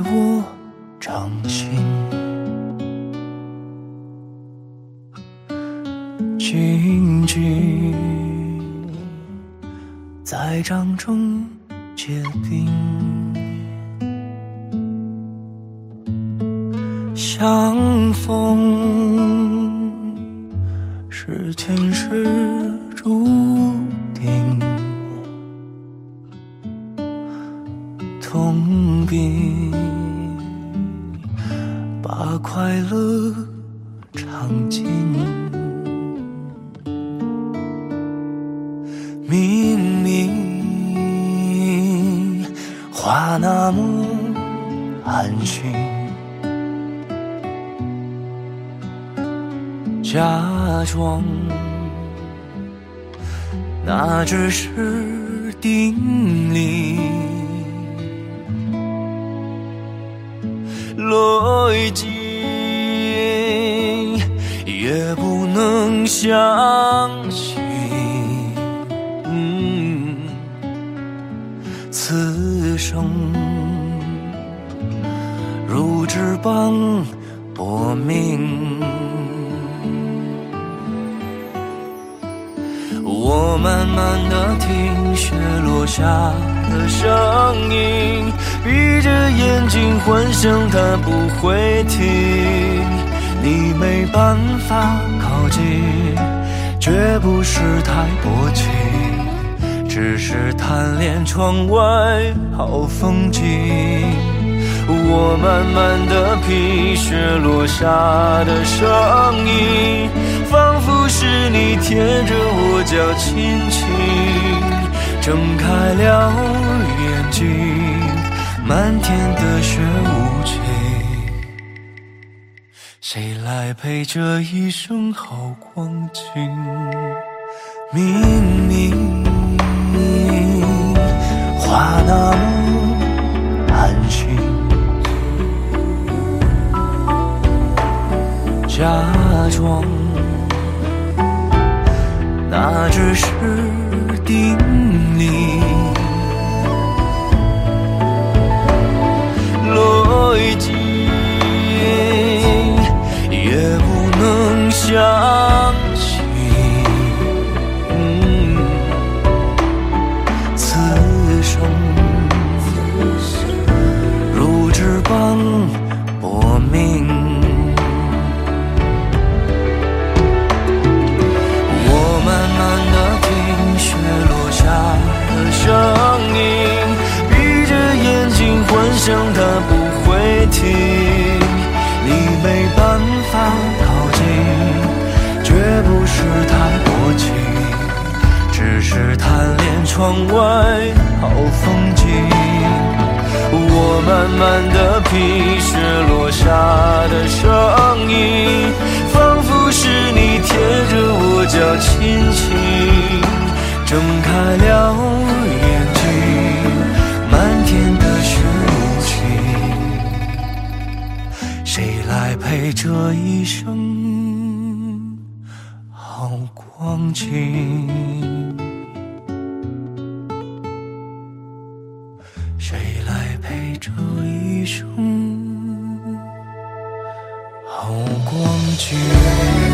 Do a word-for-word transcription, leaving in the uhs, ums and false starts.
我掌心。静静在掌中结冰，相逢是前世注定，痛并把快乐尝尽。明明话那么寒心，假装那只是定理，逻辑也不能相信。嗯，此生如纸般薄命，我慢慢地听雪落下的声音，闭着眼睛幻想它不会停。你没办法靠近，绝不是太薄情，只是贪恋窗外好风景。我慢慢地品雪落下的声音，仿佛是你贴着我脚轻轻睁开了眼睛，漫天的雪无情，谁来陪这一生好光景？明明话那么寒心，假装那只是定理，逻辑也不能相信。嗯，此生如纸般薄命，声音闭着眼睛幻想它不会停。你没办法靠近，绝不是太薄情，只是贪恋窗外好风景。我慢慢地品雪落下的声音，仿佛是你贴着我脚轻轻睁开了眼睛，漫天的雪无情，谁来陪这一生好光景？谁来陪这一生好光景？